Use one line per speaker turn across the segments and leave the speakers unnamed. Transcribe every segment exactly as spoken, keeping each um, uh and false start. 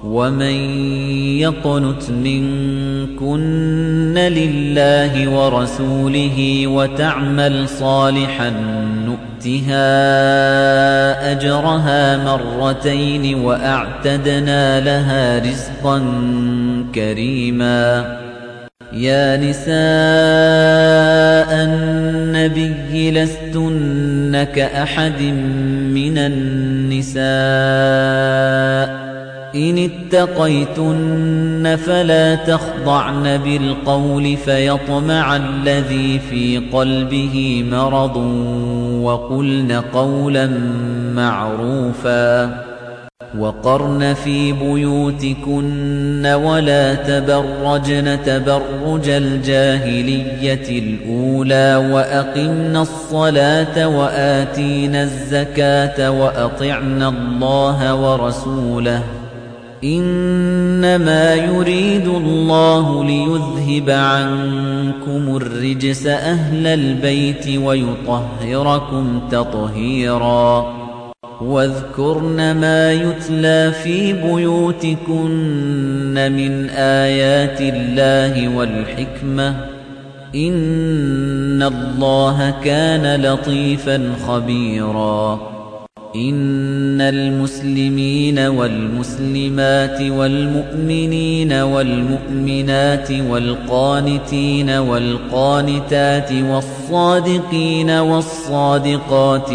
ومن يقنت منكن لله ورسوله وتعمل صالحا نؤتها أجرها مرتين وأعتدنا لها رزقا كريما يا نساء النبي لستن كأحد من النساء إن اتقيتن فلا تخضعن بالقول فيطمع الذي في قلبه مرض وقلن قولا معروفا وقرن في بيوتكن ولا تبرجن تبرج الجاهلية الأولى وأقمن الصلاة وآتين الزكاة وأطعن الله ورسوله إنما يريد الله ليذهب عنكم الرجس أهل البيت ويطهركم تطهيرا واذكرن ما يتلى في بيوتكن من آيات الله والحكمة إن الله كان لطيفا خبيرا إن المسلمين والمسلمات والمؤمنين والمؤمنات والقانتين والقانتات والصادقين والصادقات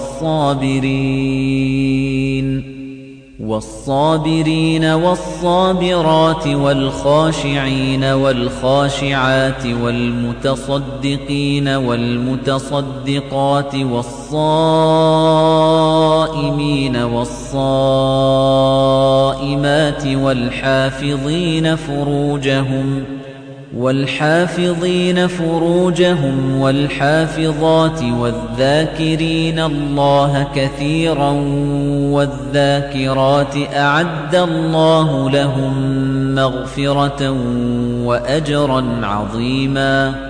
والصابرين والصابرين والصابرات والخاشعين والخاشعات والمتصدقين والمتصدقات والصائمين والصائمات والحافظين فروجهم والحافظين فروجهم والحافظات والذاكرين الله كثيرا والذاكرات أعد الله لهم مغفرة وأجرا عظيما